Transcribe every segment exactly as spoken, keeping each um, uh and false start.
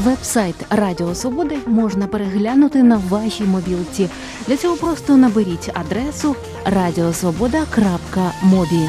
Веб-сайт Радіо Свободи можна переглянути на вашій мобілці. Для цього просто наберіть адресу радіосвобода крапка мобі.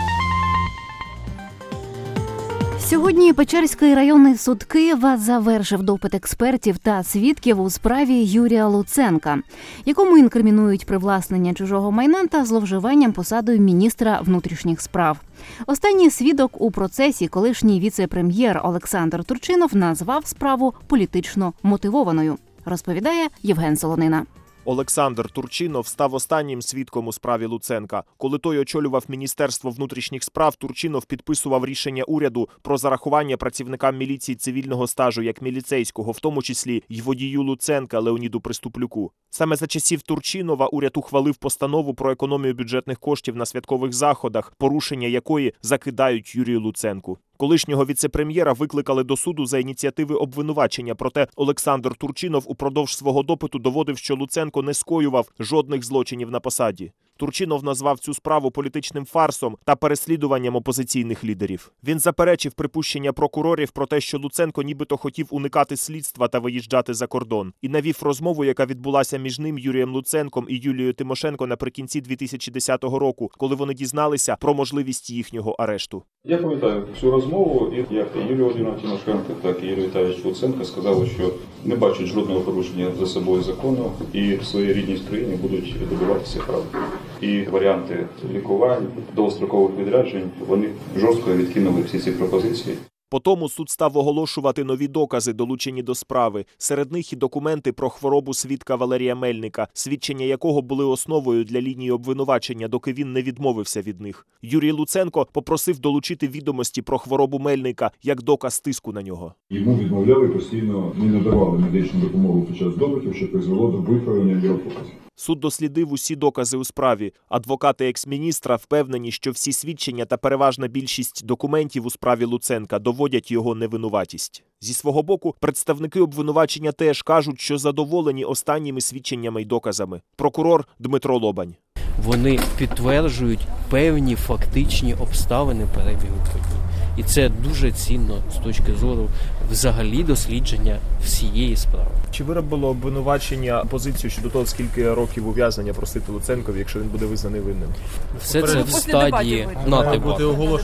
Сьогодні Печерський районний суд Києва завершив допит експертів та свідків у справі Юрія Луценка, якому інкримінують привласнення чужого майна та зловживанням посадою міністра внутрішніх справ. Останній свідок у процесі, колишній віце-прем'єр Олександр Турчинов, назвав справу політично мотивованою, розповідає Євген Солонина. Олександр Турчинов став останнім свідком у справі Луценка. Коли той очолював Міністерство внутрішніх справ, Турчинов підписував рішення уряду про зарахування працівникам міліції цивільного стажу як міліцейського, в тому числі й водію Луценка Леоніду Приступлюку. Саме за часів Турчинова уряд ухвалив постанову про економію бюджетних коштів на святкових заходах, порушення якої закидають Юрію Луценку. Колишнього віце-прем'єра викликали до суду за ініціативи обвинувачення, проте Олександр Турчинов упродовж свого допиту доводив, що Луценко не скоював жодних злочинів на посаді. Турчинов назвав цю справу політичним фарсом та переслідуванням опозиційних лідерів. Він заперечив припущення прокурорів про те, що Луценко нібито хотів уникати слідства та виїжджати за кордон. І навів розмову, яка відбулася між ним, Юрієм Луценком і Юлією Тимошенко наприкінці дві тисячі десятого року, коли вони дізналися про можливість їхнього арешту. Я пам'ятаю цю розмову, і як Юлія Володимирівна Тимошенко, так і Юрій Віталійович Луценко сказали, що не бачать жодного порушення за собою закону і в своїй рідній країні будуть добиватися правди. І варіанти лікувань, довгострокових відряджень, вони жорстко відкинули всі ці пропозиції. Потому суд став оголошувати нові докази, долучені до справи. Серед них і документи про хворобу свідка Валерія Мельника, свідчення якого були основою для лінії обвинувачення, доки він не відмовився від них. Юрій Луценко попросив долучити відомості про хворобу Мельника як доказ тиску на нього. Йому відмовляли, постійно не надавали медичну допомогу під час допитів, що призвело до виправлення його показів. Суд дослідив усі докази у справі. Адвокати екс-міністра впевнені, що всі свідчення та переважна більшість документів у справі Луценка доводять його невинуватість. Зі свого боку, представники обвинувачення теж кажуть, що задоволені останніми свідченнями й доказами. Прокурор Дмитро Лобань. Вони підтверджують певні фактичні обставини перебігу подій. І це дуже цінно з точки зору взагалі дослідження всієї справи. Чи виробило обвинувачення позицію щодо того, скільки років ув'язнення просити Луценкові, якщо він буде визнаний винним? Все це в стадії НАТИБА.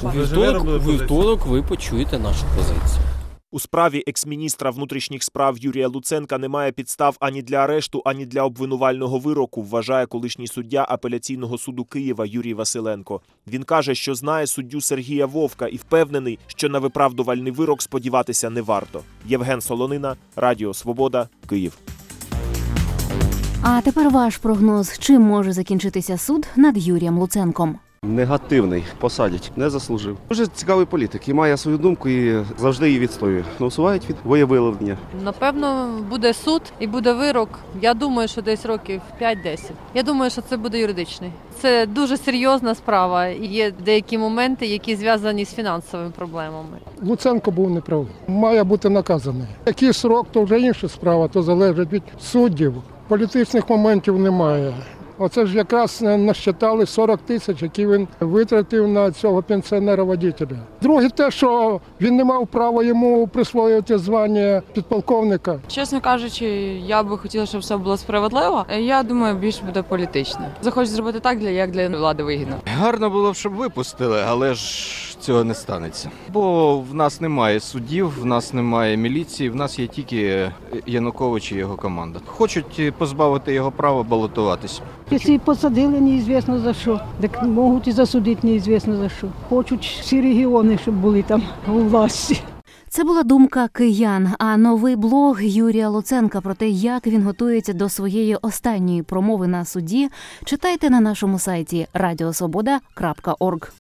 У вівторок ви почуєте нашу позицію. У справі екс-міністра внутрішніх справ Юрія Луценка немає підстав ані для арешту, ані для обвинувального вироку, вважає колишній суддя апеляційного суду Києва Юрій Василенко. Він каже, що знає суддю Сергія Вовка і впевнений, що на виправдувальний вирок сподіватися не варто. Євген Солонина, Радіо Свобода, Київ. А тепер ваш прогноз. Чим може закінчитися суд над Юрієм Луценком? Негативний. Посадять. Не заслужив. Дуже цікавий політик і має свою думку і завжди її відстоює. Усувають від волевиявлення. Напевно, буде суд і буде вирок. Я думаю, що десь років п'ять-десять. Я думаю, що це буде юридичний. Це дуже серйозна справа. Є деякі моменти, які зв'язані з фінансовими проблемами. Луценко був неправий. Має бути наказаний. Який срок, то вже інша справа, то залежить від суддів. Політичних моментів немає. Оце ж якраз насчитали сорок тисяч, які він витратив на цього пенсіонера-водителя. Друге те, що він не мав права йому присвоювати звання підполковника. Чесно кажучи, я би хотіла, щоб все було справедливо. Я думаю, більше буде політично. Захочуть зробити так, для як для влади вигідно. Гарно було б, щоб випустили, але ж цього не станеться. Бо в нас немає суддів, в нас немає міліції, в нас є тільки Янукович і його команда. Хочуть позбавити його права балотуватись. Якщо посадили, неізвісно за що, так можуть і засудити неізвісно за що. Хочуть всі регіони, щоб були там у власті. Це була думка киян, а новий блог Юрія Луценка про те, як він готується до своєї останньої промови на суді, читайте на нашому сайті радіосвобода крапка орг.